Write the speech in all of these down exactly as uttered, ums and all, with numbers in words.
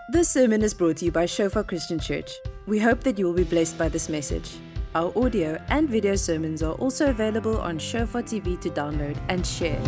This sermon is brought to you by Shofar Christian Church. We hope that you will be blessed by this message. Our audio and video sermons are also available on Shofar T V to download and share.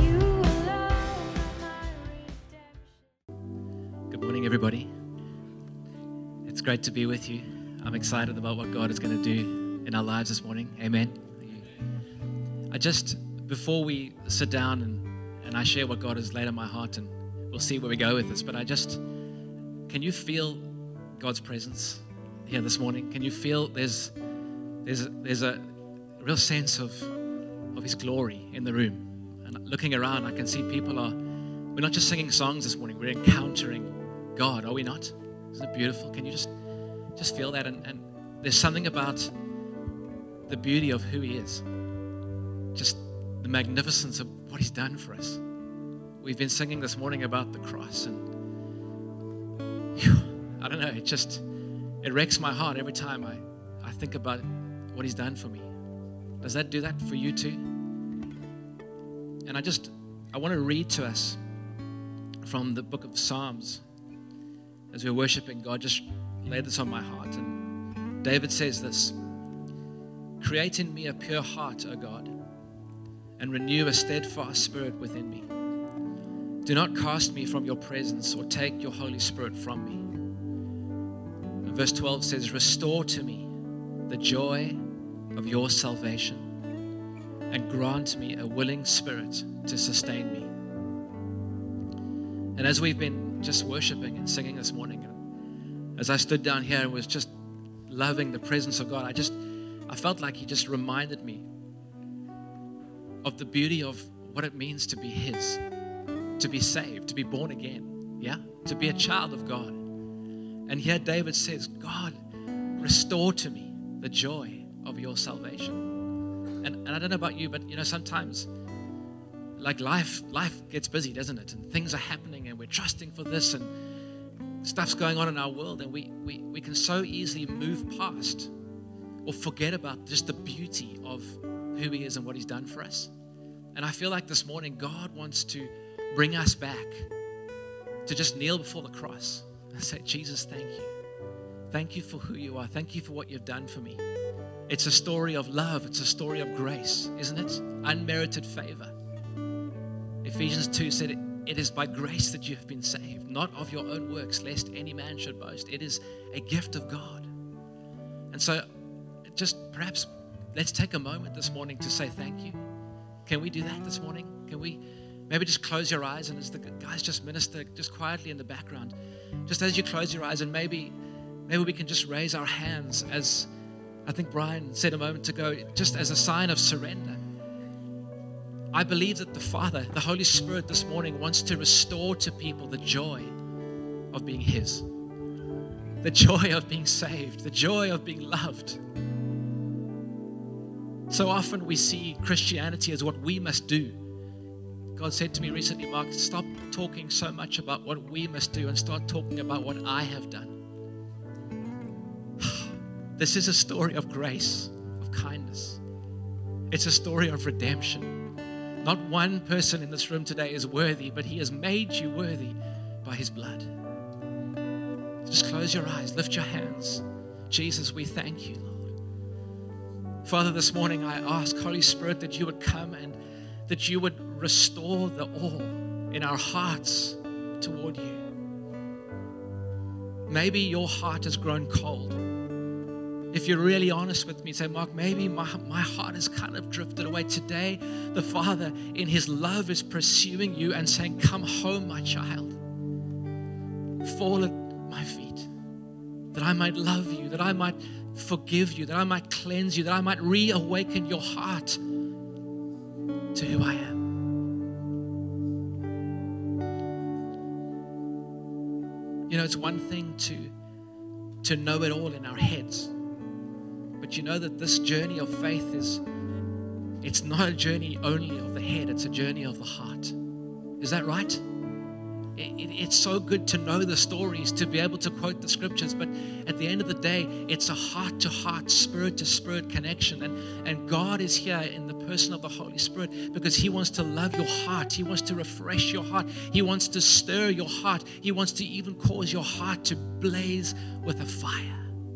Good morning, everybody. It's great to be with you. I'm excited about what God is going to do in our lives this morning. Amen. I just, before we sit down and, and I share what God has laid on my heart, and we'll see where we go with this, but I just, can you feel God's presence here this morning? Can you feel there's there's a, there's a real sense of of His glory in the room? And looking around, I can see people are, we're not just singing songs this morning, we're encountering God, are we not? Isn't it beautiful? Can you just just feel that? And, and there's something about the beauty of who He is, just the magnificence of what He's done for us. We've been singing this morning about the cross, and whew, I don't know, it just, it wrecks my heart every time I, I think about what He's done for me. Does that do that for you too? And I just, I want to read to us from the book of Psalms. As we're worshiping, God just laid this on my heart. And David says this: "Create in me a pure heart, O God, and renew a steadfast spirit within me. Do not cast me from your presence or take your Holy Spirit from me." And verse twelve says, "Restore to me the joy of your salvation and grant me a willing spirit to sustain me." And as we've been just worshiping and singing this morning, as I stood down here and was just loving the presence of God, I just, I felt like He just reminded me of the beauty of what it means to be His, to be saved, to be born again, yeah, to be a child of God. And here David says, "God, restore to me the joy of your salvation." And, and I don't know about you, but you know, sometimes like life, life gets busy, doesn't it? And things are happening and we're trusting for this and stuff's going on in our world, and we, we, we can so easily move past or forget about just the beauty of who He is and what He's done for us. And I feel like this morning God wants to bring us back to just kneel before the cross and say, "Jesus, thank you. Thank you for who you are. Thank you for what you've done for me." It's a story of love. It's a story of grace, isn't it? Unmerited favor. Ephesians two said, it, it is by grace that you have been saved, not of your own works, lest any man should boast. It is a gift of God. And so just perhaps let's take a moment this morning to say thank you. Can we do that this morning? Can we maybe just close your eyes, and as the guys just minister just quietly in the background, just as you close your eyes, and maybe maybe we can just raise our hands, as I think Brian said a moment ago, just as a sign of surrender. I believe that the Father, the Holy Spirit this morning wants to restore to people the joy of being His, the joy of being saved, the joy of being loved. So often we see Christianity as what we must do. God said to me recently, "Mark, stop talking so much about what we must do and start talking about what I have done." This is a story of grace, of kindness. It's a story of redemption. Not one person in this room today is worthy, but He has made you worthy by His blood. Just close your eyes, lift your hands. Jesus, we thank you, Lord. Father, this morning I ask, Holy Spirit, that you would come and that you would restore the awe in our hearts toward you. Maybe your heart has grown cold. If you're really honest with me, say, "Mark, maybe my, my heart has kind of drifted away." Today, the Father in His love is pursuing you and saying, "Come home, my child. Fall at my feet, that I might love you, that I might forgive you, that I might cleanse you, that I might reawaken your heart to who I am." You know, it's one thing to, to know it all in our heads. But you know that this journey of faith is, it's not a journey only of the head, it's a journey of the heart. Is that right? It, it, it's so good to know the stories, to be able to quote the scriptures, but at the end of the day, it's a heart-to-heart, spirit-to-spirit connection. And, and God is here in the person of the Holy Spirit because He wants to love your heart. He wants to refresh your heart. He wants to stir your heart. He wants to even cause your heart to blaze with a fire.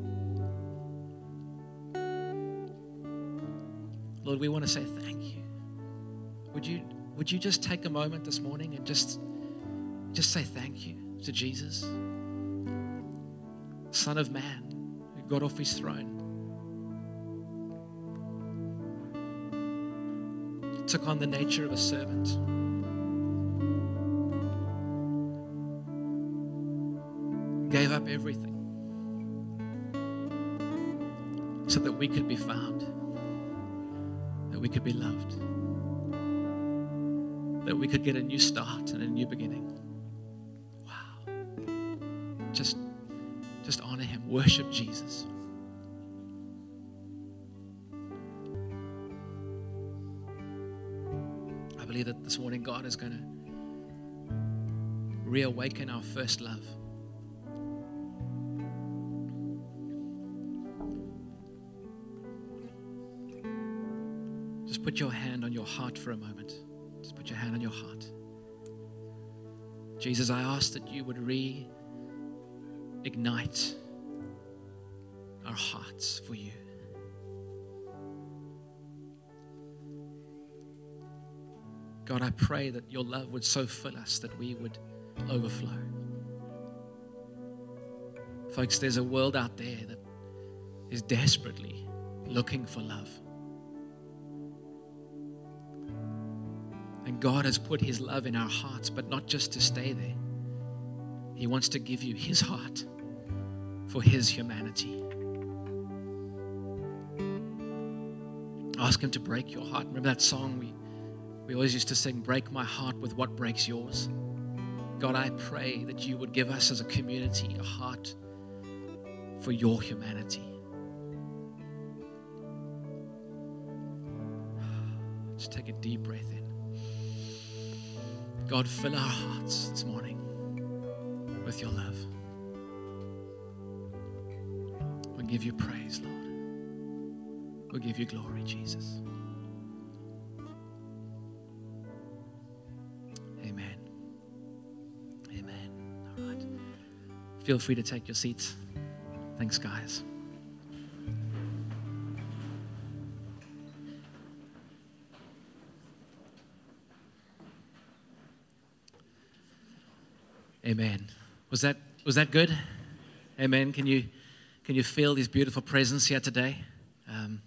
Lord, we want to say thank you. Would you, would you just take a moment this morning and just Just say thank you to Jesus, Son of Man, who got off His throne, took on the nature of a servant, gave up everything so that we could be found, that we could be loved, that we could get a new start and a new beginning. Just, just honor Him. Worship Jesus. I believe that this morning God is going to reawaken our first love. Just put your hand on your heart for a moment. Just put your hand on your heart. Jesus, I ask that you would re ignite our hearts for you. God, I pray that your love would so fill us that we would overflow. Folks, there's a world out there that is desperately looking for love. And God has put His love in our hearts, but not just to stay there. He wants to give you His heart for His humanity. Ask Him to break your heart. Remember that song we, we always used to sing, "Break my heart with what breaks yours." God, I pray that you would give us as a community a heart for your humanity. Just take a deep breath in. God, fill our hearts this morning with your love. We'll give you praise, Lord. We'll give you glory, Jesus. Amen. Amen. All right. Feel free to take your seats. Thanks, guys. Amen. Was that was that good? Amen. Can you can you feel His beautiful presence here today? Um,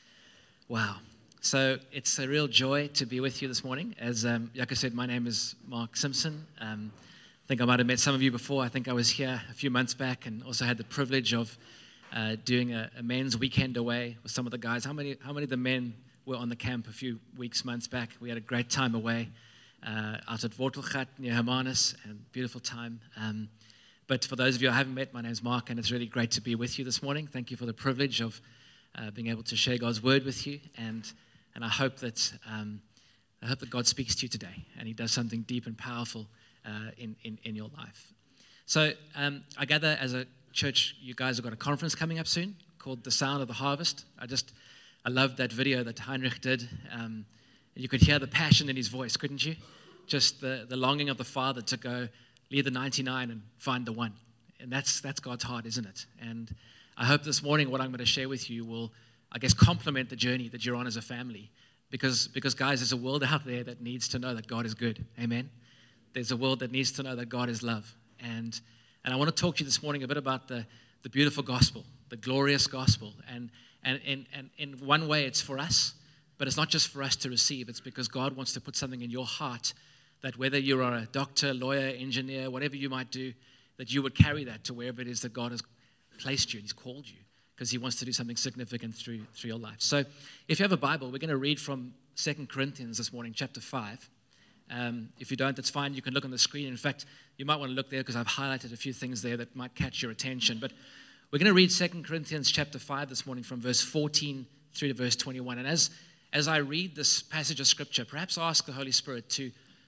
wow. So it's a real joy to be with you this morning. As um, like I said, my name is Mark Simpson. Um, I think I might have met some of you before. I think I was here a few months back and also had the privilege of uh, doing a, a men's weekend away with some of the guys. How many how many of the men were on the camp a few weeks, months back? We had a great time away. Uh, out at Wortelgat near Hermanus, and beautiful time. Um, but for those of you I haven't met, my name is Mark, and it's really great to be with you this morning. Thank you for the privilege of uh, being able to share God's word with you, and and I hope that um, I hope that God speaks to you today, and He does something deep and powerful uh, in, in in your life. So um, I gather as a church, you guys have got a conference coming up soon called The Sound of the Harvest. I just I loved that video that Heinrich did. Um, You could hear the passion in his voice, couldn't you? Just the, the longing of the Father to go leave the ninety-nine and find the one. And that's that's God's heart, isn't it? And I hope this morning what I'm going to share with you will, I guess, complement the journey that you're on as a family. Because, because guys, there's a world out there that needs to know that God is good. Amen? There's a world that needs to know that God is love. And and I want to talk to you this morning a bit about the, the beautiful gospel, the glorious gospel. And, and, and, and in one way, it's for us. But it's not just for us to receive. It's because God wants to put something in your heart that whether you are a doctor, lawyer, engineer, whatever you might do, that you would carry that to wherever it is that God has placed you and He's called you, because He wants to do something significant through, through your life. So if you have a Bible, we're going to read from Second Corinthians this morning, chapter five. Um, if you don't, that's fine. You can look on the screen. In fact, you might want to look there because I've highlighted a few things there that might catch your attention. But we're going to read Second Corinthians chapter five this morning from verse fourteen through to verse twenty-one. And as As I read this passage of Scripture, perhaps ask the Holy Spirit to,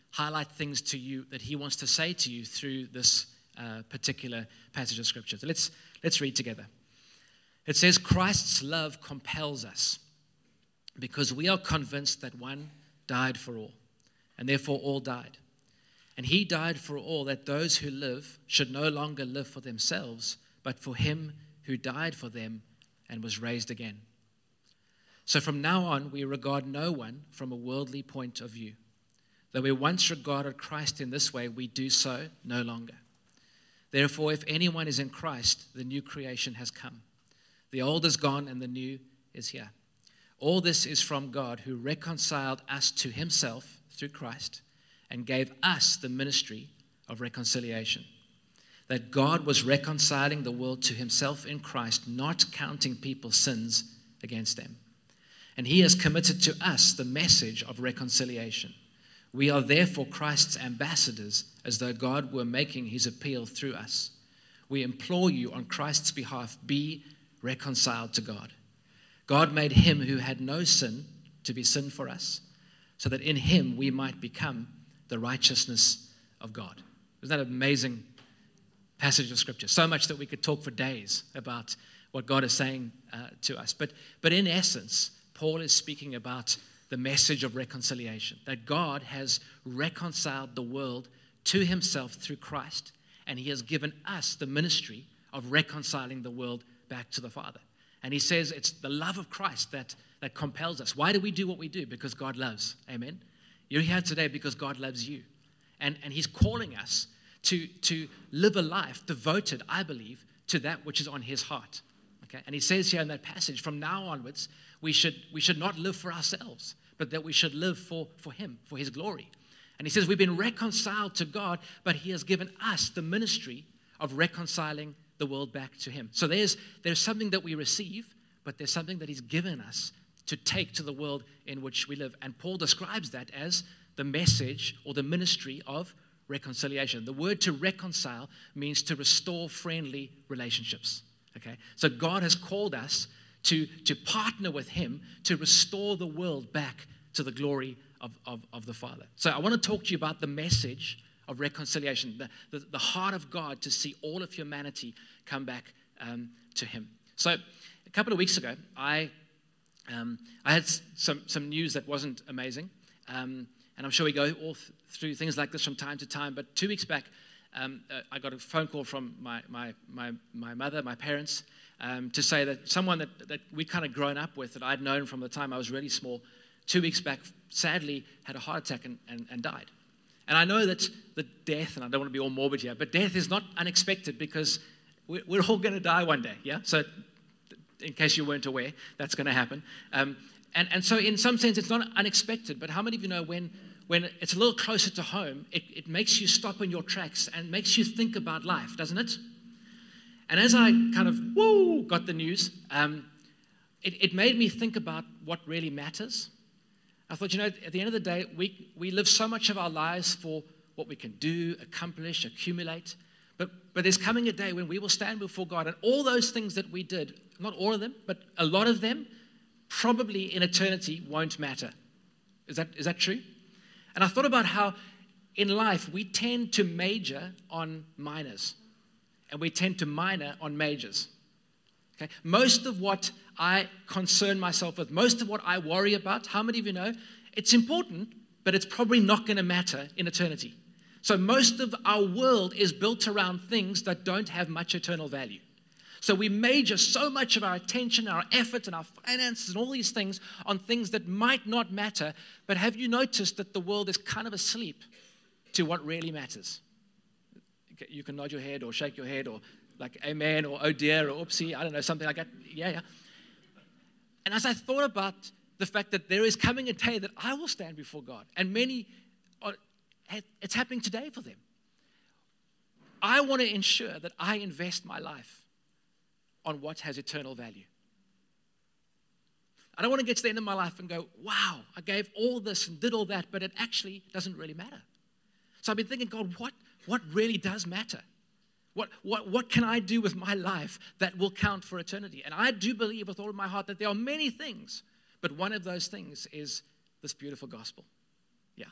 highlight things to you that he wants to say to you through this uh, particular passage of Scripture. So let's, let's read together. It says, Christ's love compels us because we are convinced that one died for all, and therefore all died. And he died for all, that those who live should no longer live for themselves, but for him who died for them and was raised again. So from now on, we regard no one from a worldly point of view. Though we once regarded Christ in this way, we do so no longer. Therefore, if anyone is in Christ, the new creation has come. The old is gone and the new is here. All this is from God, who reconciled us to himself through Christ and gave us the ministry of reconciliation. That God was reconciling the world to himself in Christ, not counting people's sins against them. And he has committed to us the message of reconciliation. We are therefore Christ's ambassadors, as though God were making his appeal through us. We implore you on Christ's behalf, be reconciled to God. God made him who had no sin to be sin for us, so that in him we might become the righteousness of God. Isn't that an amazing passage of Scripture? So much that we could talk for days about what God is saying uh, to us. But, but in essence, Paul is speaking about the message of reconciliation, that God has reconciled the world to himself through Christ, and he has given us the ministry of reconciling the world back to the Father. And he says it's the love of Christ that, that compels us. Why do we do what we do? Because God loves. Amen? You're here today because God loves you. And, and he's calling us to, to live a life devoted, I believe, to that which is on his heart. Okay? And he says here in that passage, from now onwards, we should, we should not live for ourselves, but that we should live for, for him, for his glory. And he says we've been reconciled to God, but he has given us the ministry of reconciling the world back to him. So there's, there's something that we receive, but there's something that he's given us to take to the world in which we live. And Paul describes that as the message or the ministry of reconciliation. The word to reconcile means to restore friendly relationships. Okay? So God has called us to, to partner with him to restore the world back to the glory of, of, of the Father. So I want to talk to you about the message of reconciliation, the, the, the heart of God to see all of humanity come back um, to him. So a couple of weeks ago, I um, I had some, some news that wasn't amazing, um, and I'm sure we go all th- through things like this from time to time, but two weeks back, um, uh, I got a phone call from my, my, my, my mother, my parents, um, to say that someone that, that we'd kind of grown up with, that I'd known from the time I was really small, two weeks back, sadly, had a heart attack and, and, and died. And I know that the death, and I don't want to be all morbid here, but death is not unexpected because we're, we're all going to die one day, yeah? So in case you weren't aware, that's going to happen. Um, and, and so in some sense, it's not unexpected, but how many of you know when, when it's a little closer to home, it, it makes you stop in your tracks and makes you think about life, doesn't it? And as I kind of, woo, got the news, um, it, it made me think about what really matters. I thought, you know, at the end of the day, we, we live so much of our lives for what we can do, accomplish, accumulate. But, but there's coming a day when we will stand before God, and all those things that we did, not all of them, but a lot of them, probably in eternity won't matter. Is that, is that true? And I thought about how in life we tend to major on minors, and we tend to minor on majors. Okay? Most of what I concern myself with, most of what I worry about, how many of you know, it's important, but it's probably not going to matter in eternity. So most of our world is built around things that don't have much eternal value. So we major so much of our attention, our effort, and our finances and all these things on things that might not matter. But have you noticed that the world is kind of asleep to what really matters? You can nod your head or shake your head or like amen or oh dear or oopsie, I don't know, something like that. Yeah, yeah. And as I thought about the fact that there is coming a day that I will stand before God, and many, are, it's happening today for them. I want to ensure that I invest my life on what has eternal value. I don't want to get to the end of my life and go, wow, I gave all this and did all that, but it actually doesn't really matter. So I've been thinking, God, what, what really does matter? What, what, what can I do with my life that will count for eternity? And I do believe with all of my heart that there are many things, but one of those things is this beautiful gospel. Yeah.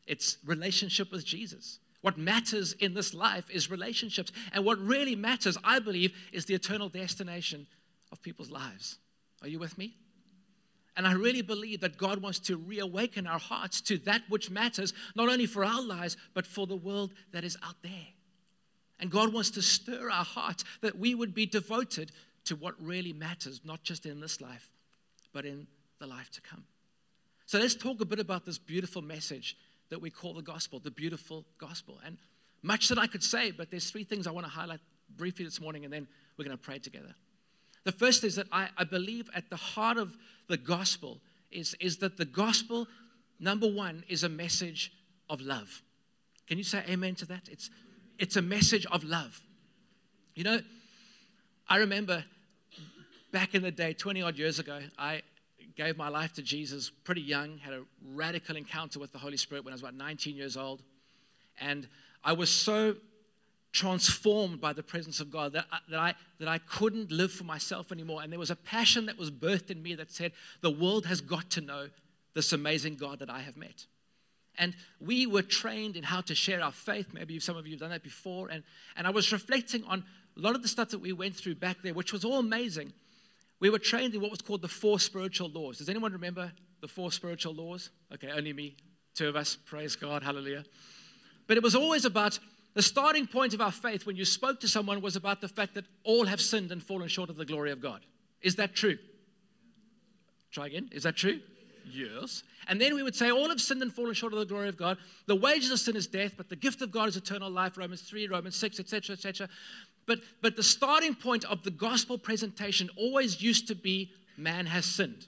It's relationship with Jesus. What matters in this life is relationships. And what really matters, I believe, is the eternal destination of people's lives. Are you with me? And I really believe that God wants to reawaken our hearts to that which matters, not only for our lives, but for the world that is out there. And God wants to stir our hearts that we would be devoted to what really matters, not just in this life, but in the life to come. So let's talk a bit about this beautiful message that we call the gospel, the beautiful gospel. And much that I could say, but there's three things I want to highlight briefly this morning, and then we're going to pray together. The first is that I, I believe at the heart of the gospel is, is that the gospel, number one, is a message of love. Can you say amen to that? It's, it's a message of love. You know, I remember back in the day, twenty odd years ago, I gave my life to Jesus pretty young, had a radical encounter with the Holy Spirit when I was about nineteen years old. And I was so transformed by the presence of God that I, that I that I couldn't live for myself anymore. And there was a passion that was birthed in me that said, the world has got to know this amazing God that I have met. And we were trained in how to share our faith. Maybe some of you have done that before. And, and I was reflecting on a lot of the stuff that we went through back there, which was all amazing. We were trained in what was called the four spiritual laws. Does anyone remember the four spiritual laws? Okay, only me, two of us. Praise God, hallelujah. But it was always about the starting point of our faith when you spoke to someone was about the fact that all have sinned and fallen short of the glory of God. Is that true? Try again. Is that true? Yes. And then we would say all have sinned and fallen short of the glory of God. The wages of sin is death, but the gift of God is eternal life, Romans three, Romans six, et cetera, et cetera. But, but the starting point of the gospel presentation always used to be man has sinned.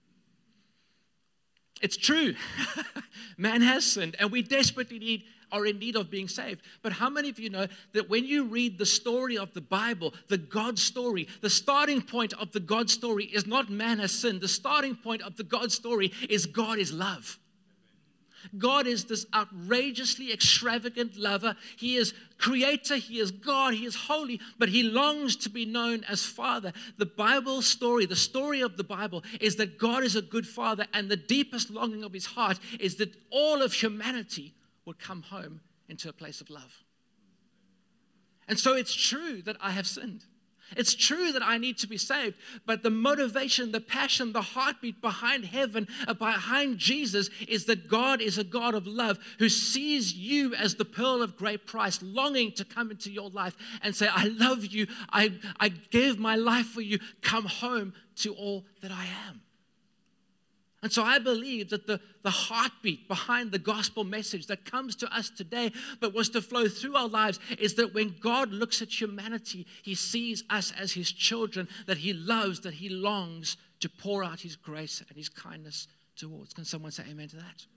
It's true. Man has sinned, and we desperately need, are in need of being saved. But how many of you know that when you read the story of the Bible, the God story, the starting point of the God story is not man has sinned. The starting point of the God story is God is love. God is this outrageously extravagant lover. He is creator, he is God, he is holy, but he longs to be known as Father. The Bible story, the story of the Bible is that God is a good Father, and the deepest longing of his heart is that all of humanity would come home into a place of love. And so it's true that I have sinned. It's true that I need to be saved, but the motivation, the passion, the heartbeat behind heaven, uh, behind Jesus is that God is a God of love who sees you as the pearl of great price, longing to come into your life and say, I love you, I, I gave my life for you, come home to all that I am. And so I believe that the, the heartbeat behind the gospel message that comes to us today, but was to flow through our lives, is that when God looks at humanity, he sees us as his children, that he loves, that he longs to pour out his grace and his kindness towards. Can someone say amen to that?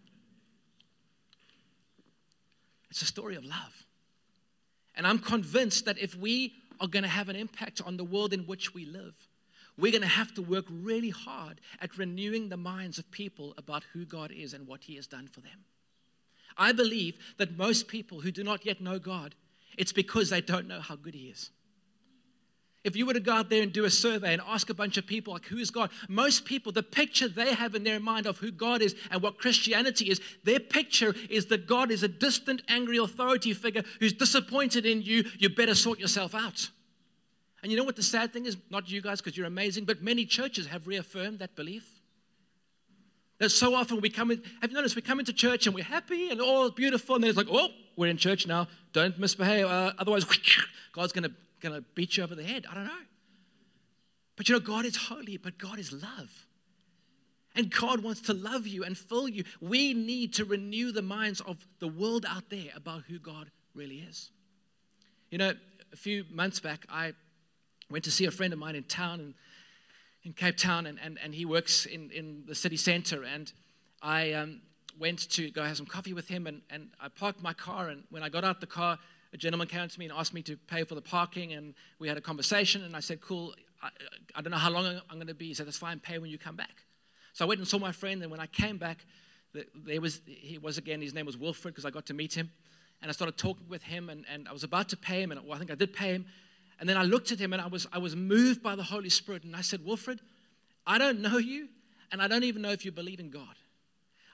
It's a story of love. And I'm convinced that if we are going to have an impact on the world in which we live, we're going to have to work really hard at renewing the minds of people about who God is and what he has done for them. I believe that most people who do not yet know God, it's because they don't know how good he is. If you were to go out there and do a survey and ask a bunch of people, like, who is God? Most people, the picture they have in their mind of who God is and what Christianity is, their picture is that God is a distant, angry authority figure who's disappointed in you. You better sort yourself out. And you know what the sad thing is? Not you guys, because you're amazing, but many churches have reaffirmed that belief. That so often we come in, have you noticed, we come into church and we're happy and all is beautiful, and then it's like, oh, we're in church now, don't misbehave, uh, otherwise God's going to going to beat you over the head. I don't know. But you know, God is holy, but God is love. And God wants to love you and fill you. We need to renew the minds of the world out there about who God really is. You know, a few months back, I went to see a friend of mine in town, in, in Cape Town, and, and, and he works in, in the city center. And I um, went to go have some coffee with him, and, and I parked my car. And when I got out the car, a gentleman came to me and asked me to pay for the parking. And we had a conversation, and I said, cool, I, I don't know how long I'm going to be. He said, that's fine, pay when you come back. So I went and saw my friend, and when I came back, there was he was again, his name was Wilfred, because I got to meet him. And I started talking with him, and, and I was about to pay him, and well, I think I did pay him. And then I looked at him, and I was I was moved by the Holy Spirit. And I said, Wilfred, I don't know you, and I don't even know if you believe in God.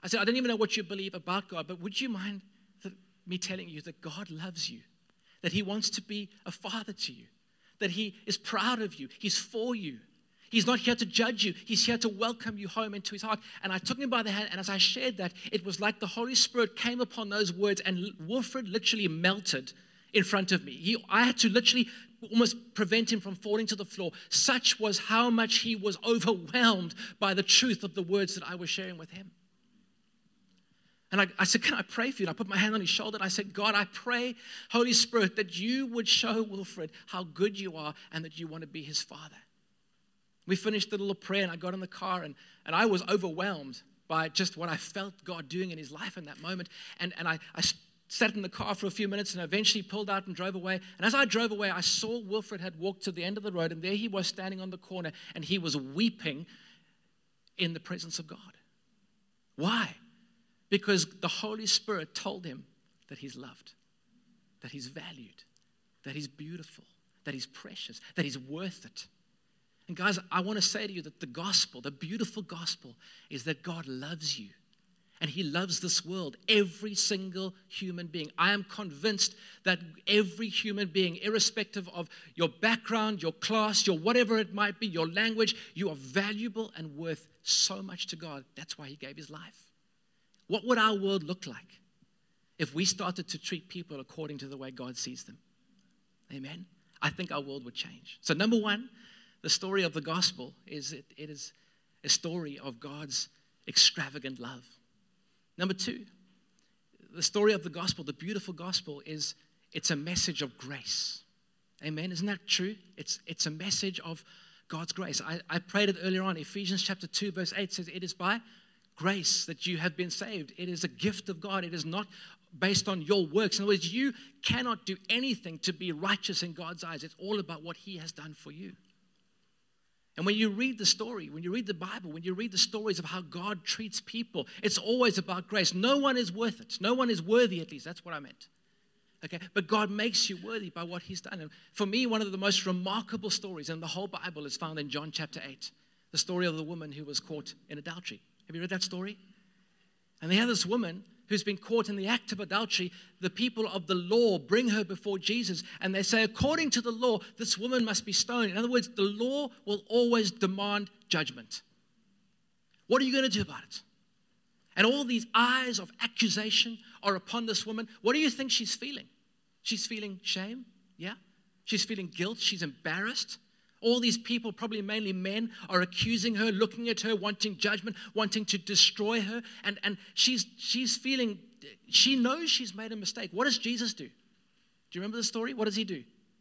I said, I don't even know what you believe about God, but would you mind that, me telling you that God loves you, that he wants to be a father to you, that he is proud of you, he's for you. He's not here to judge you. He's here to welcome you home into his heart. And I took him by the hand, and as I shared that, it was like the Holy Spirit came upon those words, and Wilfred literally melted in front of me. He, I had to literally almost prevent him from falling to the floor. Such was how much he was overwhelmed by the truth of the words that I was sharing with him. And I, I said, can I pray for you? And I put my hand on his shoulder, and I said, God, I pray, Holy Spirit, that you would show Wilfred how good you are and that you want to be his father. We finished the little prayer, and I got in the car, and, and I was overwhelmed by just what I felt God doing in his life in that moment. And, and I, I sat in the car for a few minutes and eventually pulled out and drove away. And as I drove away, I saw Wilfred had walked to the end of the road, and there he was standing on the corner, and he was weeping in the presence of God. Why? Because the Holy Spirit told him that he's loved, that he's valued, that he's beautiful, that he's precious, that he's worth it. And guys, I want to say to you that the gospel, the beautiful gospel, is that God loves you. And he loves this world, every single human being. I am convinced that every human being, irrespective of your background, your class, your whatever it might be, your language, you are valuable and worth so much to God. That's why he gave his life. What would our world look like if we started to treat people according to the way God sees them? Amen? I think our world would change. So number one, the story of the gospel is it, it is a story of God's extravagant love. Number two, the story of the gospel, the beautiful gospel, is it's a message of grace. Amen? Isn't that true? It's, it's a message of God's grace. I, I prayed it earlier on. Ephesians chapter two, verse eight says, it is by grace that you have been saved. It is a gift of God. It is not based on your works. In other words, you cannot do anything to be righteous in God's eyes. It's all about what he has done for you. And when you read the story, when you read the Bible, when you read the stories of how God treats people, it's always about grace. No one is worth it. No one is worthy, at least. That's what I meant. Okay? But God makes you worthy by what he's done. And for me, one of the most remarkable stories in the whole Bible is found in John chapter eight. The story of the woman who was caught in adultery. Have you read that story? And they have this woman who's been caught in the act of adultery. The people of the law bring her before Jesus, and they say, according to the law, this woman must be stoned. In other words, the law will always demand judgment. What are you going to do about it? And all these eyes of accusation are upon this woman. What do you think she's feeling? She's feeling shame, yeah? She's feeling guilt. She's embarrassed. All these people, probably mainly men, are accusing her, looking at her, wanting judgment, wanting to destroy her. And, and she's, she's feeling, she knows she's made a mistake. What does Jesus do? Do you remember the story? What does he do?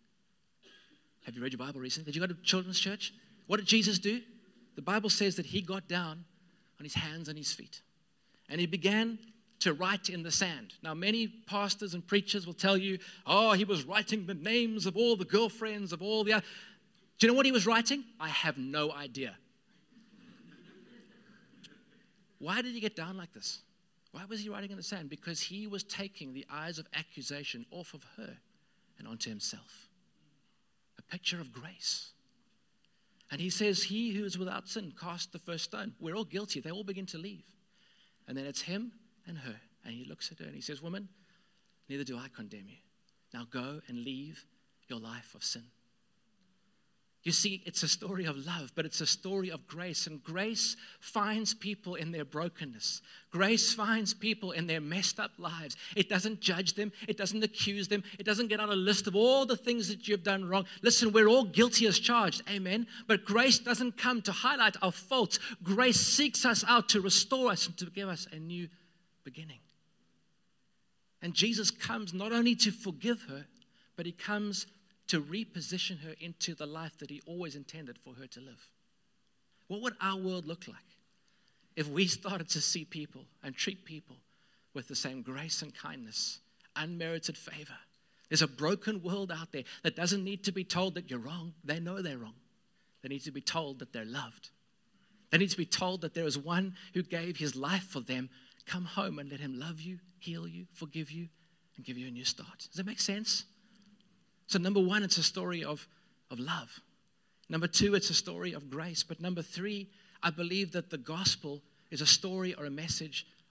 Have you read your Bible recently? Did you go to children's church? What did Jesus do? The Bible says that he got down on his hands and his feet. And he began to write in the sand. Now, many pastors and preachers will tell you, oh, he was writing the names of all the girlfriends of all the other. Do you know what he was writing? I have no idea. Why did he get down like this? Why was he writing in the sand? Because he was taking the eyes of accusation off of her and onto himself. A picture of grace. And he says, he who is without sin cast the first stone. We're all guilty. They all begin to leave. And then it's him and her. And he looks at her and he says, woman, neither do I condemn you. Now go and leave your life of sin. You see, it's a story of love, but it's a story of grace. And grace finds people in their brokenness. Grace finds people in their messed up lives. It doesn't judge them. It doesn't accuse them. It doesn't get out a list of all the things that you've done wrong. Listen, we're all guilty as charged. Amen. But grace doesn't come to highlight our faults. Grace seeks us out to restore us and to give us a new beginning. And Jesus comes not only to forgive her, but he comes to reposition her into the life that he always intended for her to live. What would our world look like if we started to see people and treat people with the same grace and kindness, unmerited favor? There's a broken world out there that doesn't need to be told that you're wrong. They know they're wrong. They need to be told that they're loved. They need to be told that there is one who gave his life for them. Come home and let him love you, heal you, forgive you, and give you a new start. Does that make sense? So number one, it's a story of, of love. Number two, it's a story of grace. But number three, I believe that the gospel is a story or a message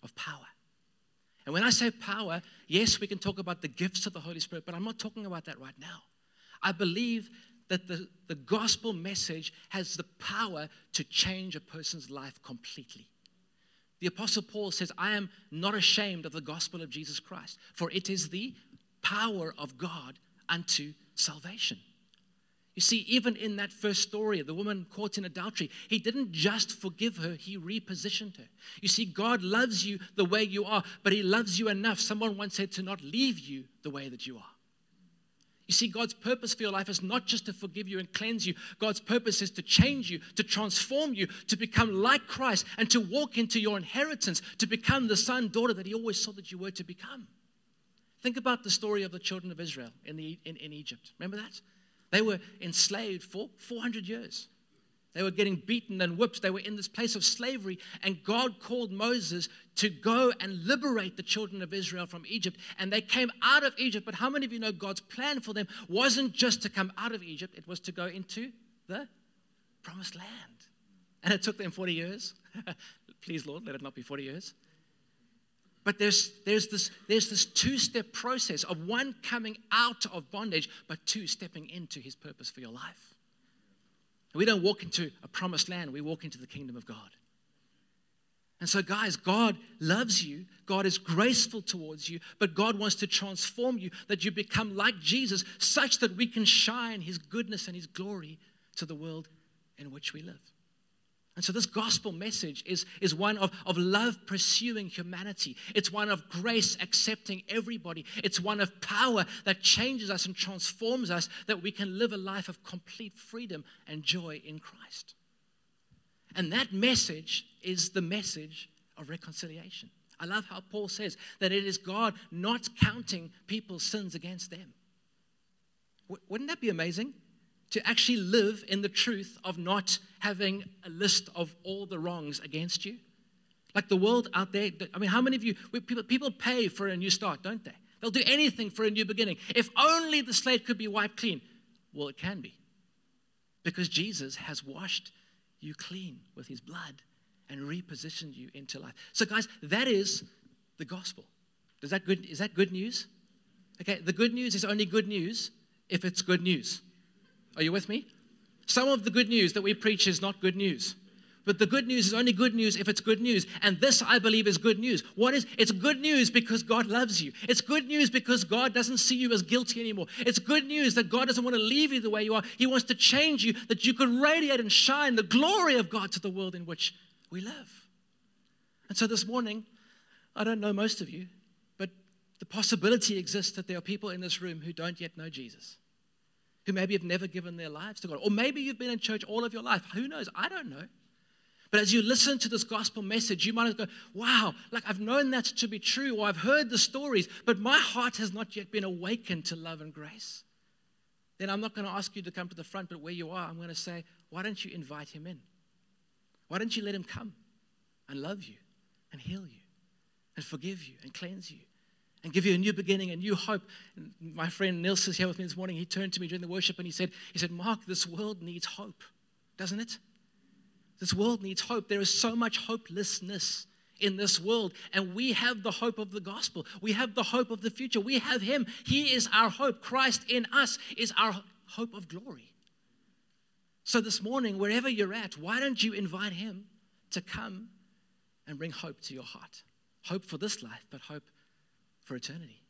of power. And when I say power, yes, we can talk about the gifts of the Holy Spirit, but I'm not talking about that right now. I believe that the, the gospel message has the power to change a person's life completely. The Apostle Paul says, I am not ashamed of the gospel of Jesus Christ, for it is the power of God unto salvation. You see, even in that first story, the woman caught in adultery, he didn't just forgive her, he repositioned her. You see, God loves you the way you are, but he loves you enough, someone once said, to not leave you the way that you are. You see, God's purpose for your life is not just to forgive you and cleanse you. God's purpose is to change you, to transform you, to become like Christ, and to walk into your inheritance, to become the son, daughter that he always saw that you were to become. Think about the story of the children of Israel in, the, in, in Egypt. Remember that? They were enslaved for four hundred years. They were getting beaten and whipped. They were in this place of slavery, and God called Moses to go and liberate the children of Israel from Egypt, and they came out of Egypt. But how many of you know God's plan for them wasn't just to come out of Egypt, it was to go into the promised land. And it took them forty years. Please, Lord, let it not be forty years. But there's, there's this, there's this two-step process of one coming out of bondage, but two stepping into his purpose for your life. We don't walk into a promised land, we walk into the kingdom of God. And so, guys, God loves you, God is graceful towards you, but God wants to transform you, that you become like Jesus, such that we can shine his goodness and his glory to the world in which we live. And so this gospel message is, is one of, of love pursuing humanity. It's one of grace accepting everybody. It's one of power that changes us and transforms us, that we can live a life of complete freedom and joy in Christ. And that message is the message of reconciliation. I love how Paul says that it is God not counting people's sins against them. W- wouldn't that be amazing? To actually live in the truth of not having a list of all the wrongs against you. Like the world out there, I mean, how many of you, people, people pay for a new start, don't they? They'll do anything for a new beginning. If only the slate could be wiped clean. Well, it can be. Because Jesus has washed you clean with his blood and repositioned you into life. So guys, that is the gospel. Is that good, is that good news? Okay, the good news is only good news if it's good news. Are you with me? Some of the good news that we preach is not good news. But the good news is only good news if it's good news. And this, I believe, is good news. What is? It's good news because God loves you. It's good news because God doesn't see you as guilty anymore. It's good news that God doesn't want to leave you the way you are. He wants to change you, that you could radiate and shine the glory of God to the world in which we live. And so this morning, I don't know most of you, but the possibility exists that there are people in this room who don't yet know Jesus, who maybe have never given their lives to God. Or maybe you've been in church all of your life. Who knows? I don't know. But as you listen to this gospel message, you might go, wow, like I've known that to be true, or I've heard the stories, but my heart has not yet been awakened to love and grace. Then I'm not going to ask you to come to the front, but where you are, I'm going to say, why don't you invite him in? Why don't you let him come and love you and heal you and forgive you and cleanse you and give you a new beginning, a new hope? And my friend Nils is here with me this morning. He turned to me during the worship and he said, he said, Mark, this world needs hope, doesn't it? This world needs hope. There is so much hopelessness in this world, and we have the hope of the gospel. We have the hope of the future. We have him. He is our hope. Christ in us is our hope of glory. So this morning, wherever you're at, why don't you invite him to come and bring hope to your heart? Hope for this life, but hope for eternity.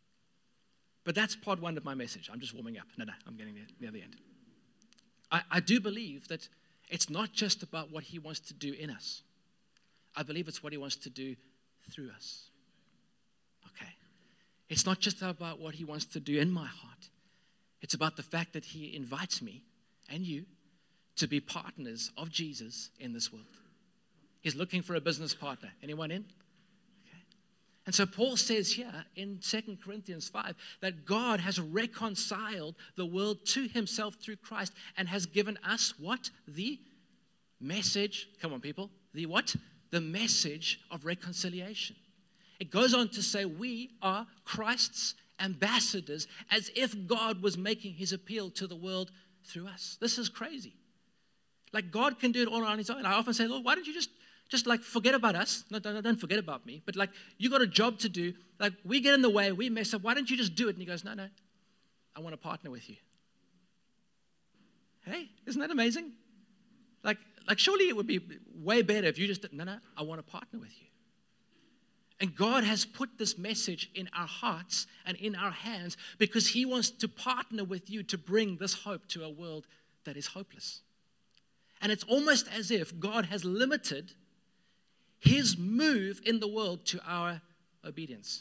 But that's part one of my message. I'm just warming up. No, no, I'm getting near, near the end. I, I do believe that it's not just about what he wants to do in us. I believe it's what he wants to do through us. Okay? It's not just about what he wants to do in my heart. It's about the fact that he invites me and you to be partners of Jesus in this world. He's looking for a business partner. Anyone in? Okay. And so Paul says here in Second Corinthians five that God has reconciled the world to himself through Christ and has given us what? The message. Come on, people. The what? The message of reconciliation. It goes on to say we are Christ's ambassadors, as if God was making his appeal to the world through us. This is crazy. Like God can do it all on his own. I often say, Lord, why don't you just Just like forget about us. No, don't, don't forget about me. But like you got a job to do. Like we get in the way, we mess up. Why don't you just do it? And he goes, no, no, I want to partner with you. Hey, isn't that amazing? Like, like surely it would be way better if you just, no, no, I want to partner with you. And God has put this message in our hearts and in our hands because he wants to partner with you to bring this hope to a world that is hopeless. And it's almost as if God has limited his move in the world to our obedience.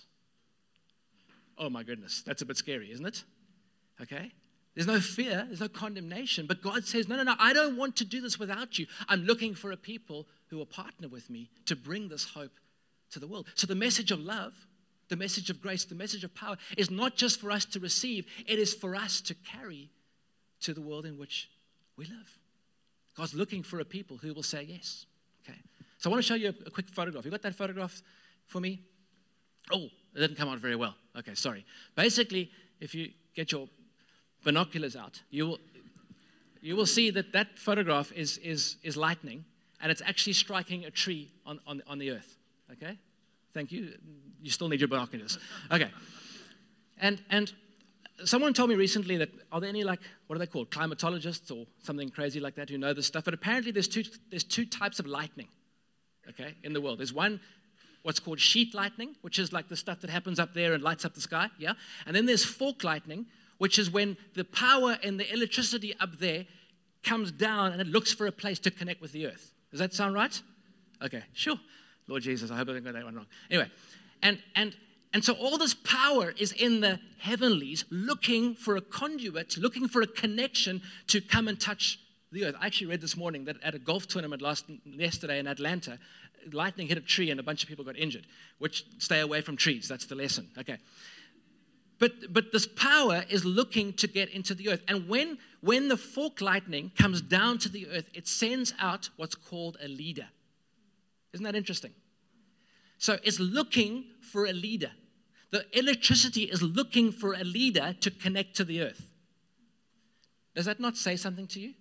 Oh my goodness, that's a bit scary, isn't it? Okay? There's no fear, there's no condemnation, but God says, no, no, no, I don't want to do this without you. I'm looking for a people who will partner with me to bring this hope to the world. So the message of love, the message of grace, the message of power is not just for us to receive, it is for us to carry to the world in which we live. God's looking for a people who will say yes. Okay. So I want to show you a, a quick photograph. You got that photograph for me? Oh, it didn't come out very well. Okay, sorry. Basically, if you get your binoculars out, you will you will see that that photograph is is is lightning, and it's actually striking a tree on on, on the earth. Okay, thank you. You still need your binoculars. Okay, and and someone told me recently that are there any like what are they called, climatologists or something crazy like that who know this stuff? But apparently there's two there's two types of lightning. Okay, in the world, there's one what's called sheet lightning, which is like the stuff that happens up there and lights up the sky. Yeah, and then there's fork lightning, which is when the power and the electricity up there comes down and it looks for a place to connect with the earth. Does that sound right? Okay, sure. Lord Jesus, I hope I didn't get that one wrong. Anyway, and and and so all this power is in the heavenlies looking for a conduit, looking for a connection to come and touch the earth. I actually read this morning that at a golf tournament last yesterday in Atlanta, lightning hit a tree and a bunch of people got injured, which stay away from trees. That's the lesson. Okay. But but this power is looking to get into the earth. And when, when the fork lightning comes down to the earth, it sends out what's called a leader. Isn't that interesting? So it's looking for a leader. The electricity is looking for a leader to connect to the earth. Does that not say something to you?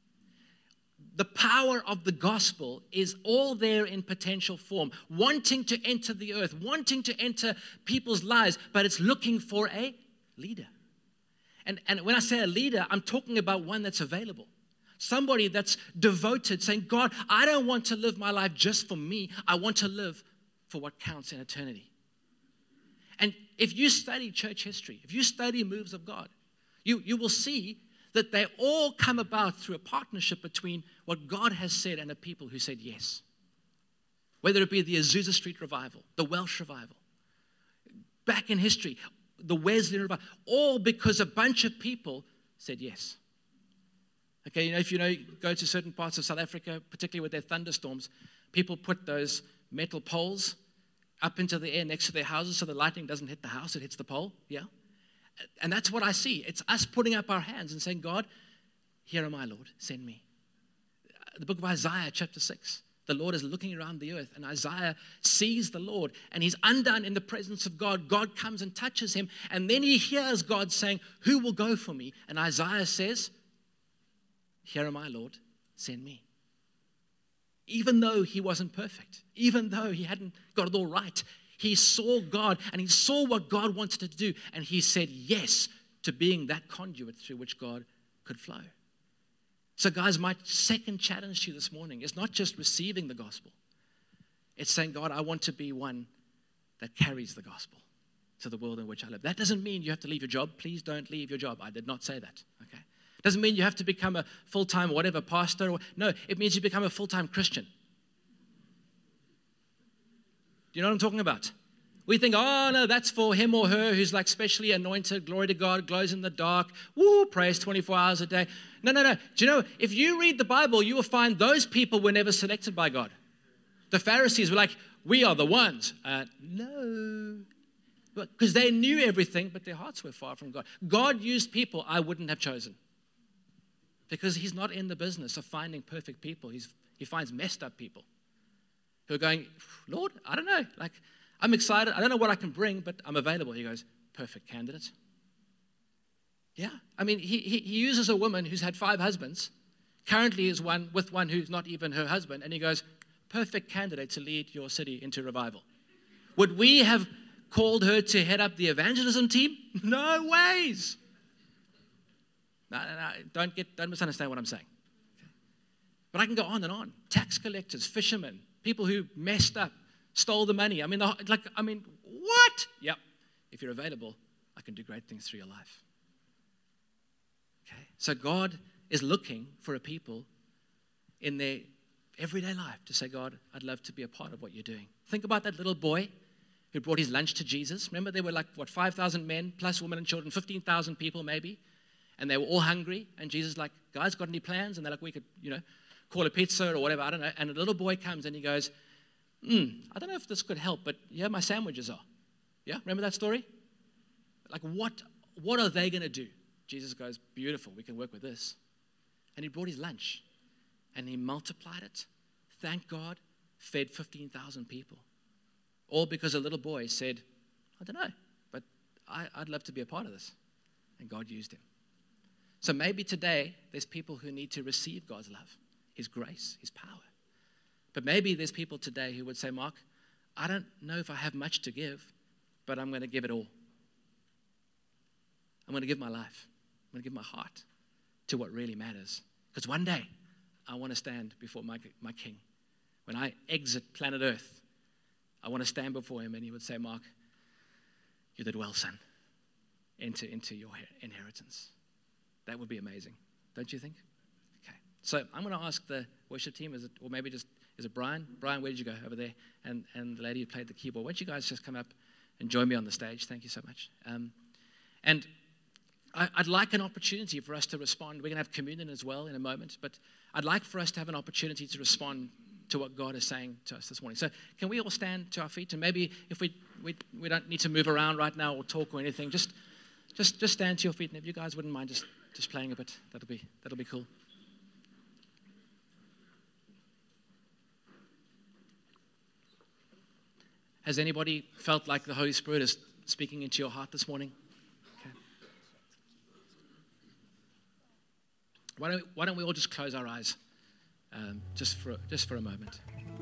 The power of the gospel is all there in potential form, wanting to enter the earth, wanting to enter people's lives, but it's looking for a leader. And, and when I say a leader, I'm talking about one that's available. Somebody that's devoted, saying, God, I don't want to live my life just for me. I want to live for what counts in eternity. And if you study church history, if you study moves of God, you, you will see that they all come about through a partnership between what God has said and the people who said yes. Whether it be the Azusa Street revival, the Welsh revival, back in history, the Wesleyan revival, all because a bunch of people said yes. Okay, you know, if you know, go to certain parts of South Africa, particularly with their thunderstorms, people put those metal poles up into the air next to their houses so the lightning doesn't hit the house, it hits the pole, yeah? And that's what I see. It's us putting up our hands and saying, God, here am I, Lord, send me. The book of Isaiah, chapter six, the Lord is looking around the earth, and Isaiah sees the Lord, and he's undone in the presence of God. God comes and touches him, and then he hears God saying, who will go for me? And Isaiah says, here am I, Lord, send me. Even though he wasn't perfect, even though he hadn't got it all right, he saw God and he saw what God wanted to do, and he said yes to being that conduit through which God could flow. So guys, my second challenge to you this morning is not just receiving the gospel. It's saying, God, I want to be one that carries the gospel to the world in which I live. That doesn't mean you have to leave your job. Please don't leave your job. I did not say that, okay? Doesn't mean you have to become a full-time whatever pastor. Or, no, it means you become a full-time Christian. Do you know what I'm talking about? We think, oh, no, that's for him or her who's like specially anointed, glory to God, glows in the dark, woo, prays twenty-four hours a day. No, no, no. Do you know, if you read the Bible, you will find those people were never selected by God. The Pharisees were like, we are the ones. Uh, no. Because they knew everything, but their hearts were far from God. God used people I wouldn't have chosen. Because he's not in the business of finding perfect people. He's, he finds messed up people who are going, Lord, I don't know. Like, I'm excited. I don't know what I can bring, but I'm available. He goes, perfect candidate. Yeah. I mean, he, he, he uses a woman who's had five husbands, currently is one with one who's not even her husband, and he goes, perfect candidate to lead your city into revival. Would we have called her to head up the evangelism team? No ways. No, no, no, don't get, don't misunderstand what I'm saying. But I can go on and on. Tax collectors, fishermen, people who messed up, stole the money. I mean, the, like, I mean, what? Yep. If you're available, I can do great things through your life. Okay. So God is looking for a people in their everyday life to say, God, I'd love to be a part of what you're doing. Think about that little boy who brought his lunch to Jesus. Remember, there were like, what, five thousand men, plus women and children, fifteen thousand people maybe. And they were all hungry. And Jesus like, guys, got any plans? And they're like, we could, you know, call a pizza or whatever. I don't know. And a little boy comes and he goes, hmm, I don't know if this could help, but yeah, my sandwiches are. Yeah, remember that story? Like, what, what are they going to do? Jesus goes, beautiful, we can work with this. And he brought his lunch. And he multiplied it. Thank God, fed fifteen thousand people. All because a little boy said, I don't know, but I, I'd love to be a part of this. And God used him. So maybe today, there's people who need to receive God's love, his grace, his power. But maybe there's people today who would say, Mark, I don't know if I have much to give, but I'm going to give it all. I'm going to give my life. I'm going to give my heart to what really matters. Because one day, I want to stand before my, my King. When I exit planet Earth, I want to stand before him and he would say, Mark, you did well, son. Enter into your inheritance. That would be amazing, don't you think? Okay. So I'm going to ask the worship team, is it, or maybe just, is it Brian? Brian, where did you go? Over there. And, and the lady who played the keyboard. Why don't you guys just come up and join me on the stage? Thank you so much. Um, and I, I'd like an opportunity for us to respond. We're going to have communion as well in a moment, but I'd like for us to have an opportunity to respond to what God is saying to us this morning. So can we all stand to our feet? And maybe if we we, we don't need to move around right now or talk or anything, just just just stand to your feet. And if you guys wouldn't mind just, just playing a bit, that'll be that'll be cool. Has anybody felt like the Holy Spirit is speaking into your heart this morning? Okay. Why don't why don't we all just close our eyes? Um, just for just for a moment.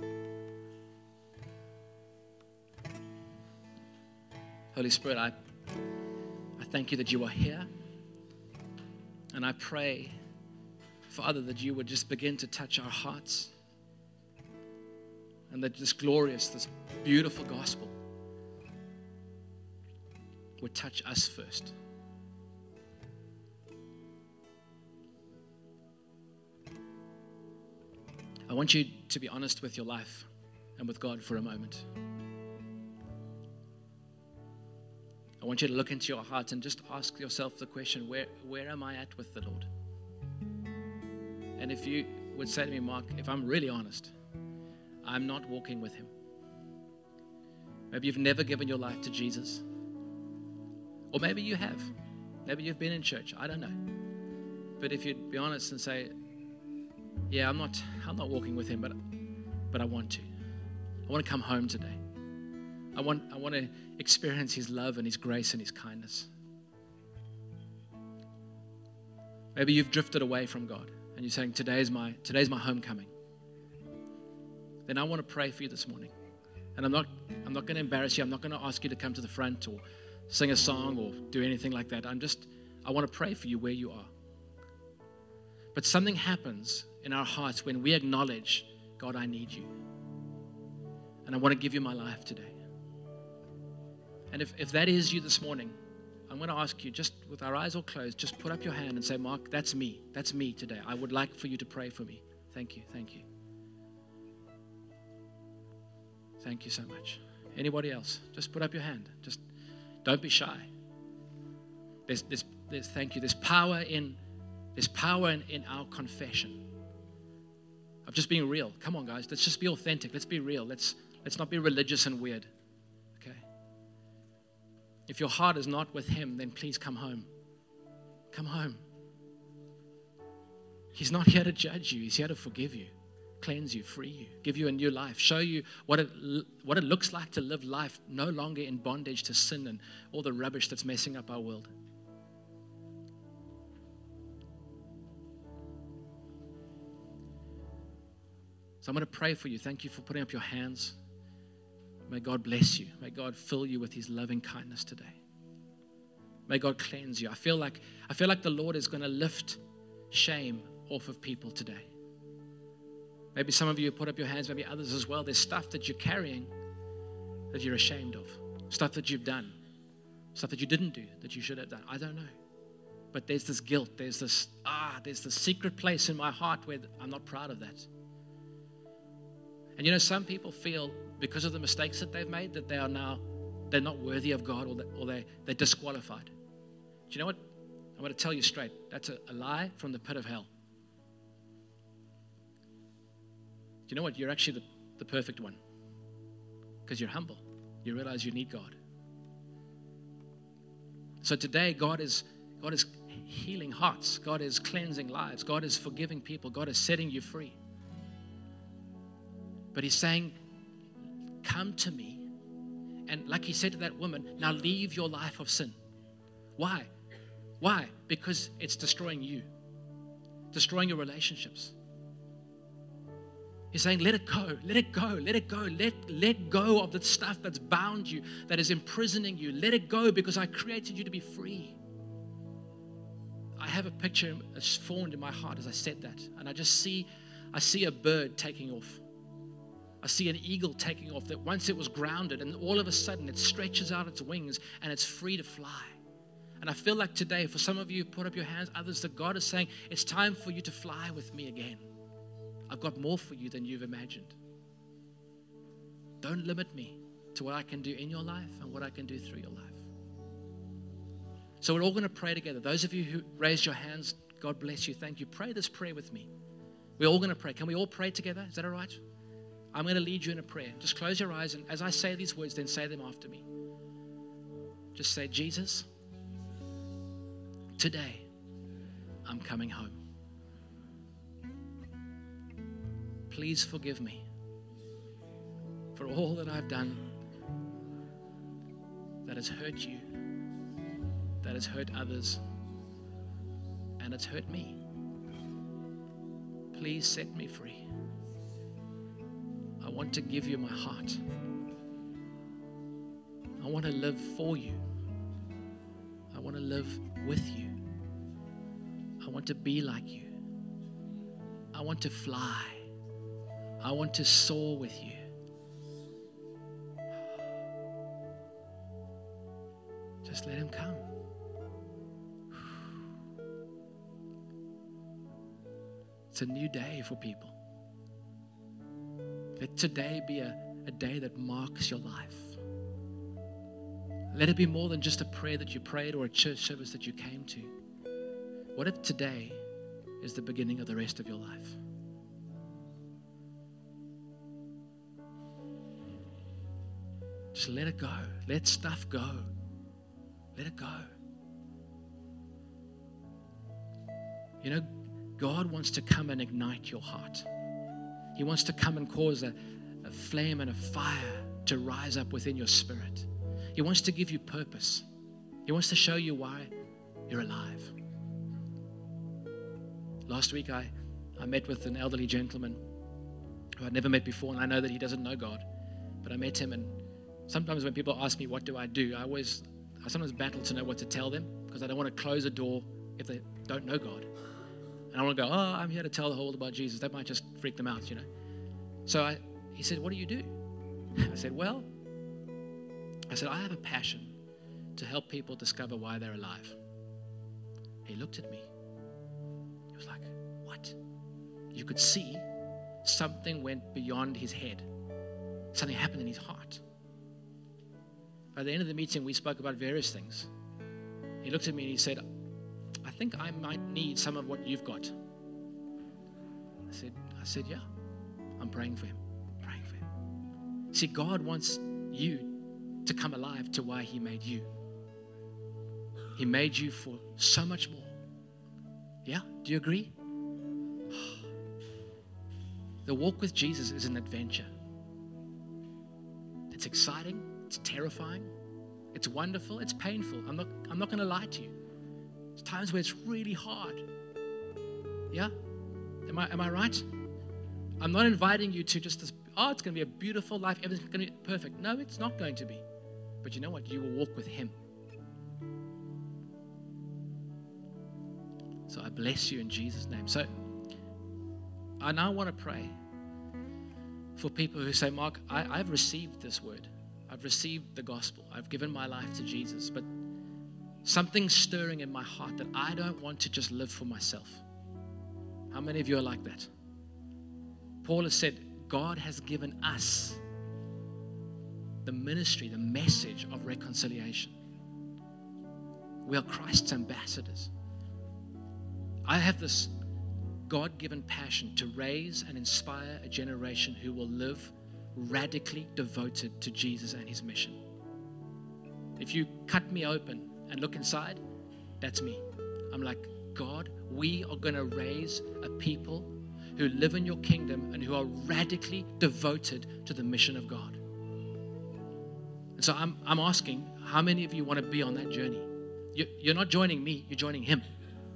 Holy Spirit, I I thank you that you are here, and I pray, Father, that you would just begin to touch our hearts, and that this glorious, this beautiful gospel would touch us first. I want you to be honest with your life and with God for a moment. I want you to look into your heart and just ask yourself the question, where, where am I at with the Lord? And if you would say to me, Mark, if I'm really honest, I'm not walking with him. Maybe you've never given your life to Jesus. Or maybe you have. Maybe you've been in church. I don't know. But if you'd be honest and say, yeah, I'm not I'm not walking with him, but but I want to. I want to come home today. I want I want to experience his love and his grace and his kindness. Maybe you've drifted away from God and you're saying, today's my today's my homecoming. Then I want to pray for you this morning. And I'm not I'm not going to embarrass you. I'm not going to ask you to come to the front or sing a song or do anything like that. I'm just I want to pray for you where you are. But something happens in our hearts when we acknowledge, God, I need you. And I want to give you my life today. And if, if that is you this morning, I'm going to ask you, just with our eyes all closed, just put up your hand and say, Mark, that's me. That's me today. I would like for you to pray for me. Thank you. Thank you. Thank you so much. Anybody else? Just put up your hand. Just don't be shy. There's, there's, there's thank you. There's power in There's power in, in our confession of just being real. Come on, guys. Let's just be authentic. Let's be real. Let's, let's not be religious and weird. Okay? If your heart is not with him, then please come home. Come home. He's not here to judge you. He's here to forgive you, cleanse you, free you, give you a new life, show you what it, what it looks like to live life no longer in bondage to sin and all the rubbish that's messing up our world. So I'm going to pray for you. Thank you for putting up your hands. May God bless you. May God fill you with his loving kindness today. May God cleanse you. I feel like I feel like the Lord is going to lift shame off of people today. Maybe some of you put up your hands, maybe others as well. There's stuff that you're carrying that you're ashamed of. Stuff that you've done. Stuff that you didn't do that you should have done. I don't know. But there's this guilt. There's this, ah, there's this secret place in my heart where I'm not proud of that. And you know, some people feel because of the mistakes that they've made that they are now, they're not worthy of God, or, that, or they, they're disqualified. Do you know what? I'm going to tell you straight. That's a, a lie from the pit of hell. Do you know what? You're actually the, the perfect one. Because you're humble. You realize you need God. So today, God is, God is healing hearts. God is cleansing lives. God is forgiving people. God is setting you free. But he's saying, come to me. And like he said to that woman, now leave your life of sin. Why? Why? Because it's destroying you. Destroying your relationships. He's saying, let it go, let it go, let it go. Let, let go of the stuff that's bound you, that is imprisoning you. Let it go because I created you to be free. I have a picture that's formed in my heart as I said that. And I just see, I see a bird taking off. I see an eagle taking off that once it was grounded and all of a sudden it stretches out its wings and it's free to fly. And I feel like today, for some of you, put up your hands, others, that God is saying, it's time for you to fly with me again. I've got more for you than you've imagined. Don't limit me to what I can do in your life and what I can do through your life. So we're all going to pray together. Those of you who raised your hands, God bless you. Thank you. Pray this prayer with me. We're all going to pray. Can we all pray together? Is that all right? I'm going to lead you in a prayer. Just close your eyes, and as I say these words, then say them after me. Just say, Jesus, today I'm coming home. Please forgive me for all that I've done that has hurt you, that has hurt others, and it's hurt me. Please set me free. I want to give you my heart. I want to live for you. I want to live with you. I want to be like you. I want to fly. I want to soar with you. Just let him come. It's a new day for people. Let today be a, a day that marks your life. Let it be more than just a prayer that you prayed or a church service that you came to. What if today is the beginning of the rest of your life? Just let it go. Let stuff go. Let it go. You know, God wants to come and ignite your heart. He wants to come and cause a, a flame and a fire to rise up within your spirit. He wants to give you purpose. He wants to show you why you're alive. Last week, I, I met with an elderly gentleman who I'd never met before, and I know that he doesn't know God. But I met him, and sometimes when people ask me, what do I do? I always, I sometimes battle to know what to tell them, because I don't want to close a door if they don't know God. And I want to go, oh, I'm here to tell the whole world about Jesus. That might just freak them out, you know. So I, he said, what do you do? I said, well, I said, I have a passion to help people discover why they're alive. He looked at me. He was like, what? You could see something went beyond his head. Something happened in his heart. By the end of the meeting, we spoke about various things. He looked at me and he said, I think I might need some of what you've got. I said, I said, yeah, I'm praying for him, praying for him. See, God wants you to come alive to why he made you. He made you for so much more. Yeah, do you agree? The walk with Jesus is an adventure. It's exciting, it's terrifying, it's wonderful, it's painful. I'm not, I'm not going to lie to you. There's times where it's really hard. Yeah? Am I, am I right? I'm not inviting you to just this, oh, it's going to be a beautiful life. Everything's going to be perfect. No, it's not going to be. But you know what? You will walk with him. So I bless you in Jesus' name. So I now want to pray for people who say, Mark, I, I've received this word. I've received the gospel. I've given my life to Jesus. But something's stirring in my heart that I don't want to just live for myself. How many of you are like that? Paul has said, God has given us the ministry, the message of reconciliation. We are Christ's ambassadors. I have this God-given passion to raise and inspire a generation who will live radically devoted to Jesus and his mission. If you cut me open and look inside, that's me. I'm like, God, we are going to raise a people who live in your kingdom and who are radically devoted to the mission of God. And so I'm, I'm asking, how many of you want to be on that journey? You, you're not joining me, you're joining him.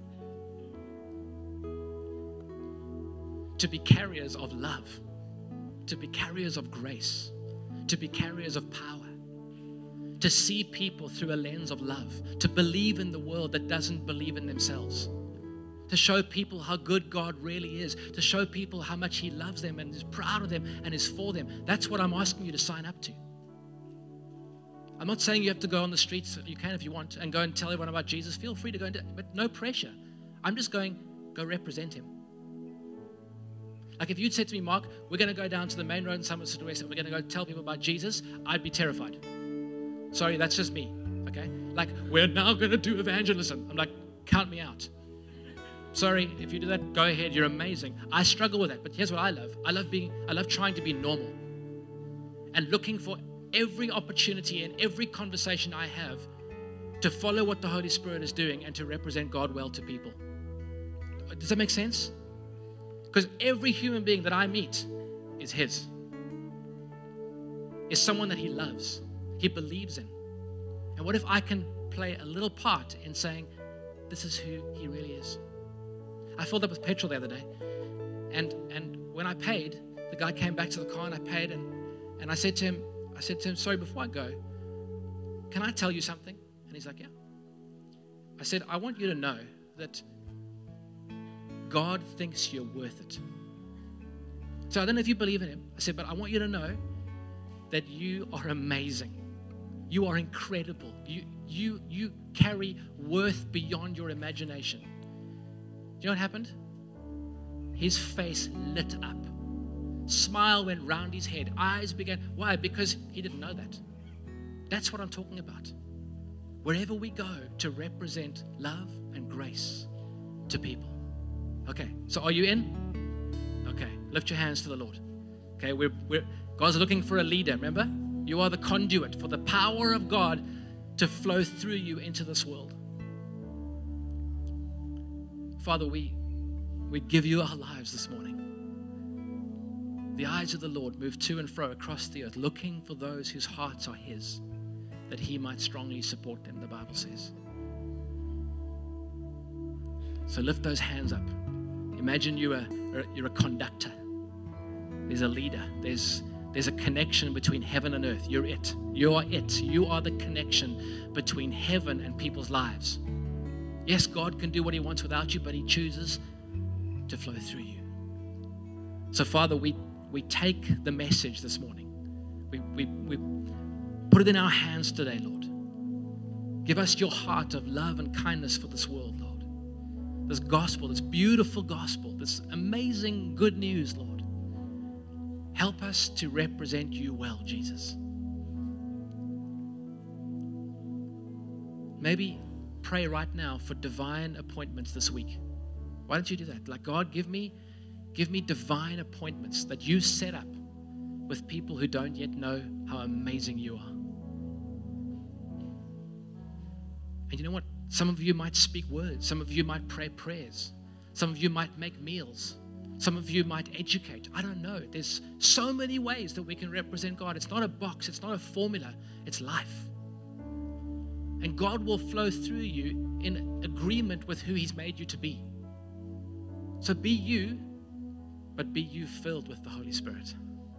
To be carriers of love, to be carriers of grace, to be carriers of power, to see people through a lens of love, to believe in the world that doesn't believe in themselves, to show people how good God really is, to show people how much he loves them and is proud of them and is for them. That's what I'm asking you to sign up to. I'm not saying you have to go on the streets. You can if you want and go and tell everyone about Jesus. Feel free to go and do it, but no pressure. I'm just going, go represent him. Like if you'd said to me, Mark, we're going to go down to the main road in Somerset West and we're going to go tell people about Jesus, I'd be terrified. Sorry, that's just me, okay? Like, we're now going to do evangelism. I'm like, count me out. Sorry, if you do that, go ahead. You're amazing. I struggle with that, but here's what I love. I love being, I love trying to be normal and looking for every opportunity and every conversation I have to follow what the Holy Spirit is doing and to represent God well to people. Does that make sense? Because every human being that I meet is his. Is someone that he loves, he believes in. And what if I can play a little part in saying, this is who he really is? I filled up with petrol the other day. And and when I paid, the guy came back to the car and I paid and, and I said to him, I said to him, sorry, before I go, can I tell you something? And he's like, yeah. I said, I want you to know that God thinks you're worth it. So I don't know if you believe in him. I said, but I want you to know that you are amazing. You are incredible. You, you, you carry worth beyond your imagination. Do you know what happened? His face lit up. Smile went round his head. Eyes began. Why? Because he didn't know that. That's what I'm talking about. Wherever we go to represent love and grace to people. Okay, so are you in? Okay, lift your hands to the Lord. Okay, we're, we're God's looking for a leader, remember? You are the conduit for the power of God to flow through you into this world. Father, we, we give you our lives this morning. The eyes of the Lord move to and fro across the earth, looking for those whose hearts are his, that he might strongly support them, the Bible says. So lift those hands up. Imagine you are, you're a conductor. There's a leader. There's, there's a connection between heaven and earth. You're it. You are it. You are the connection between heaven and people's lives. Yes, God can do what he wants without you, but he chooses to flow through you. So, Father, we, we take the message this morning. We, we, we put it in our hands today, Lord. Give us your heart of love and kindness for this world, Lord. This gospel, this beautiful gospel, this amazing good news, Lord. Help us to represent you well, Jesus. Maybe pray right now for divine appointments this week. Why don't you do that? Like, God, give me, give me divine appointments that you set up with people who don't yet know how amazing you are. And you know what? Some of you might speak words. Some of you might pray prayers. Some of you might make meals. Some of you might educate. I don't know. There's so many ways that we can represent God. It's not a box. It's not a formula. It's life. And God will flow through you in agreement with who he's made you to be. So be you but be you filled with the Holy Spirit.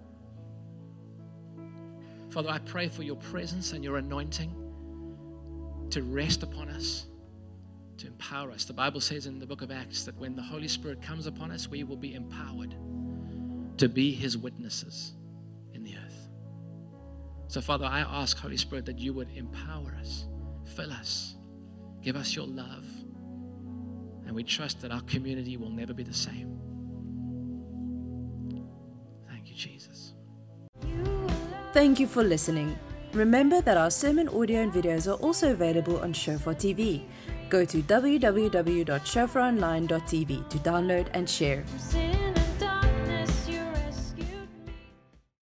Father, I pray for your presence and your anointing to rest upon us, to empower us. The Bible says in the book of Acts that when the Holy Spirit comes upon us, we will be empowered to be his witnesses in the earth. So, Father, I ask, Holy Spirit, that you would empower us, fill us, give us your love, and we trust that our community will never be the same. Thank you, Jesus. Thank you for listening. Remember that our sermon audio and videos are also available on Shofar T V. Go to w w w dot shofar online dot t v to download and share.